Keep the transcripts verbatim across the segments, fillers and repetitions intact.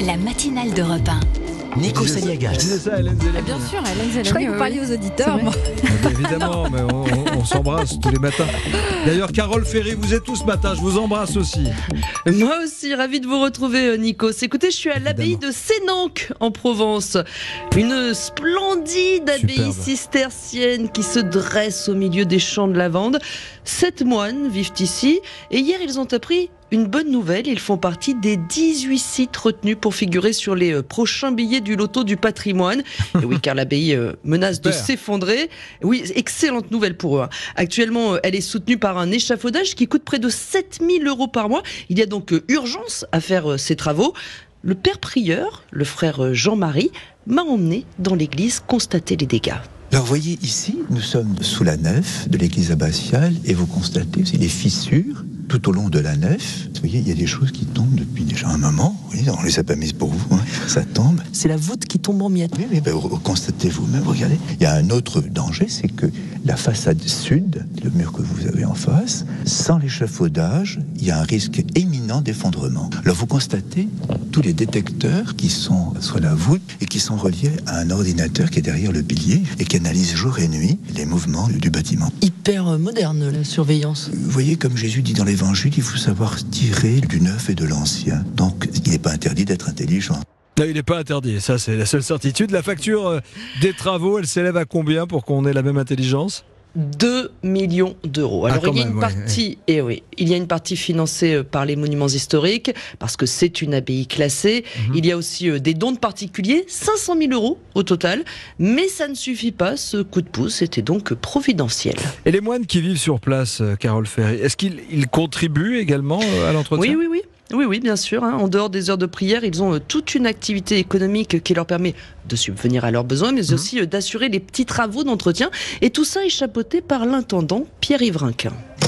La matinale d'Europe un. Nico Je Saliagas. disais ça à Hélène Zélani. Bien sûr, Hélène Zélani. Je croyais que vous oui, parliez oui. aux auditeurs. moi. Mais évidemment, mais on, on- on s'embrasse tous les matins. D'ailleurs, Carole Ferry, vous êtes tous ce matin, je vous embrasse aussi. Moi aussi, ravi de vous retrouver, Nikos. Écoutez, je suis à l'abbaye Évidemment. de Sénanque, en Provence. Une splendide abbaye Superbe. cistercienne qui se dresse au milieu des champs de lavande. Sept moines vivent ici et hier, ils ont appris une bonne nouvelle. Ils font partie des dix-huit sites retenus pour figurer sur les euh, prochains billets du loto du patrimoine. Et oui, car l'abbaye euh, menace de Super. s'effondrer. Oui, excellente nouvelle pour eux. hein. Actuellement, euh, elle est soutenue par un échafaudage qui coûte près de sept mille euros par mois. Il y a donc euh, urgence à faire euh, ces travaux. Le père prieur, le frère euh, Jean-Marie, m'a emmené dans l'église constater les dégâts. Alors, vous voyez, ici, nous sommes sous la nef de l'église abbatiale et vous constatez aussi les fissures tout au long de la nef. Vous voyez, il y a des choses qui tombent depuis déjà un moment. Vous voyez, on ne les a pas mises pour vous. hein. Ça tombe. C'est la voûte qui tombe en miettes. Oui, mais ben, vous- vous constatez vous-même, regardez. Il y a un autre danger, c'est que la façade sud, le mur que vous avez en face, sans l'échafaudage, il y a un risque éminent d'effondrement. Alors vous constatez tous les détecteurs qui sont sur la voûte et qui sont reliés à un ordinateur qui est derrière le pilier et qui analyse jour et nuit les mouvements du bâtiment. Hyper euh, moderne, la surveillance. Vous voyez, comme Jésus dit dans l'Évangile, il faut savoir tirer du neuf et de l'ancien. Donc, il n'est pas interdit d'être intelligent. Non, il n'est pas interdit, ça c'est la seule certitude. La facture euh, des travaux, elle s'élève à combien pour qu'on ait la même intelligence ? deux millions d'euros. Alors Ah, quand il y a même, une ouais, partie, et oui, il y a une partie financée euh, par les monuments historiques parce que c'est une abbaye classée. Mhm. Il y a aussi euh, des dons de particuliers, cinq cent mille euros au total, mais ça ne suffit pas. Ce coup de pouce était donc providentiel. Et les moines qui vivent sur place, euh, Carole Ferry, est-ce qu'ils ils contribuent également euh, à l'entretien ? Oui, oui, oui. Oui, oui, bien sûr. hein. En dehors des heures de prière, ils ont euh, toute une activité économique qui leur permet de subvenir à leurs besoins, mais Mhm. aussi euh, d'assurer les petits travaux d'entretien. Et tout ça est chapeauté par l'intendant Pierre-Yves Rinquin.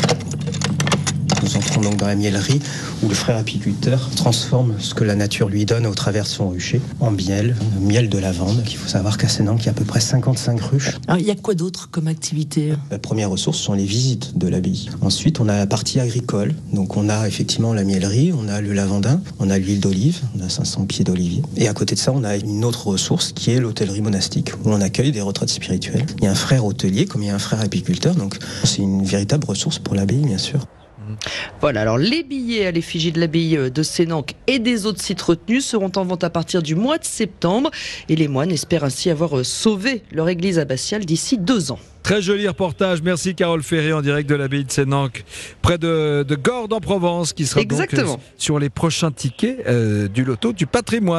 Nous entrons donc dans la miellerie où le frère apiculteur transforme ce que la nature lui donne au travers de son rucher en miel, le miel de lavande. Il faut savoir qu'à Sénanque, il y a à peu près cinquante-cinq ruches. Alors, il y a quoi d'autre comme activité ? La première ressource sont les visites de l'abbaye. Ensuite, on a la partie agricole. Donc on a effectivement la miellerie, on a le lavandin, on a l'huile d'olive, on a cinq cents pieds d'olivier. Et à côté de ça, on a une autre ressource qui est l'hôtellerie monastique où on accueille des retraites spirituelles. Il y a un frère hôtelier comme il y a un frère apiculteur. Donc c'est une véritable ressource pour l'abbaye, bien sûr. Voilà, alors les billets à l'effigie de l'abbaye de Sénanque et des autres sites retenus seront en vente à partir du mois de septembre et les moines espèrent ainsi avoir sauvé leur église abbatiale d'ici deux ans. Très joli reportage, merci Carole Ferry en direct de l'abbaye de Sénanque, près de, de Gordes en Provence, qui sera donc Exactement. euh, sur les prochains tickets euh, du loto du patrimoine.